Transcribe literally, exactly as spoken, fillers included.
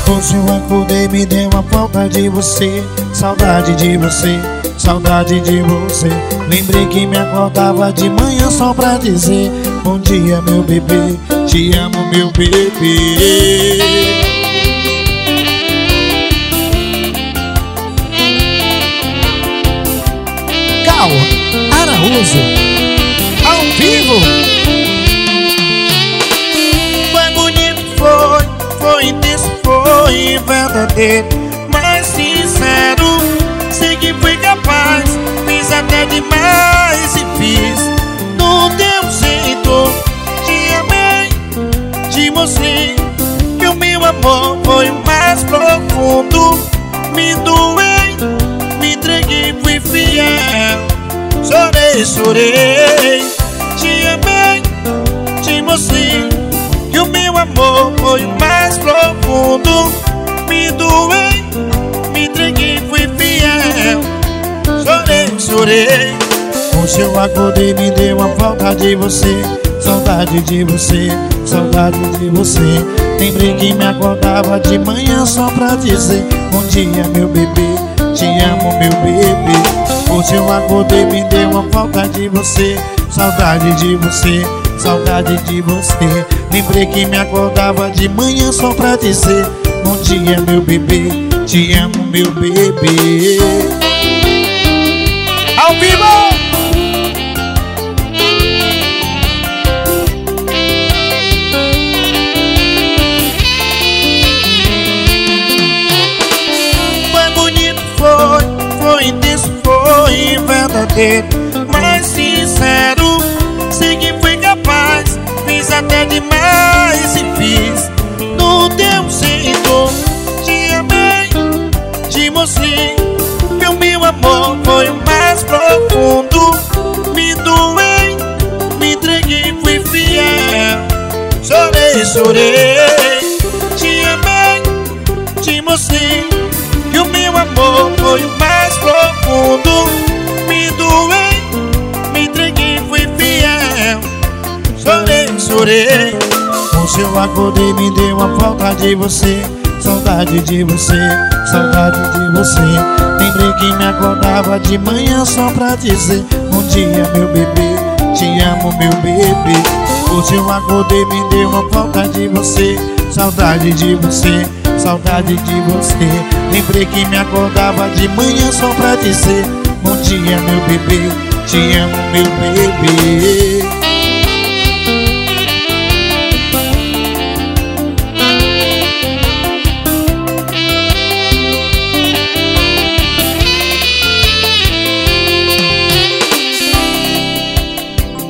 Hoje eu acordei, me deu uma falta de você. Saudade de você, saudade de você. Lembrei que me acordava de manhã só pra dizer: bom dia, meu bebê, te amo, meu bebê. Cal Araújo, ao vivo. Foi bonito, foi, foi intenso, foi verdadeiro, mas sincero. Sei que fui capaz, fiz até demais e fiz no teu jeito. Te amei, te mostrei que o meu amor foi o mais profundo. Me doei, me entreguei, fui fiel. Chorei, chorei, te amei, te mostrei que o meu amor foi o mais profundo. Me doei, me entreguei, fui fiel. Chorei, chorei. Hoje eu acordei, me deu uma falta de você. Saudade de você, saudade de você. Lembrei que me acordava de manhã só pra dizer: bom dia, meu bebê, te amo, meu bebê. Hoje eu acordei, me deu uma falta de você. Saudade de você, saudade de você. Lembrei que me acordava de manhã só pra dizer: bom dia, meu bebê, te amo, meu bebê. Ao vivo! Foi bonito, foi, foi intenso, foi verdadeiro, mas sincero. Sei que fui capaz, fiz até demais e fiz no teu jeito. Te amei, te mostrei que o meu amor foi o mais profundo. Me doei, me entreguei, fui fiel. Chorei, chorei, te amei, te mostrei que o meu amor foi o mais profundo. Me doei, me entreguei, fui fiel. Chorei, chorei. Hoje eu acordei, me deu uma falta de você. Saudade de você, saudade de você. Lembrei que me acordava de manhã só pra dizer: bom dia, meu bebê, te amo, meu bebê. Hoje eu acordei, me deu uma falta de você. Saudade de você, saudade de você. Lembrei que me acordava de manhã só pra dizer: bom dia, meu bebê, te amo, meu bebê.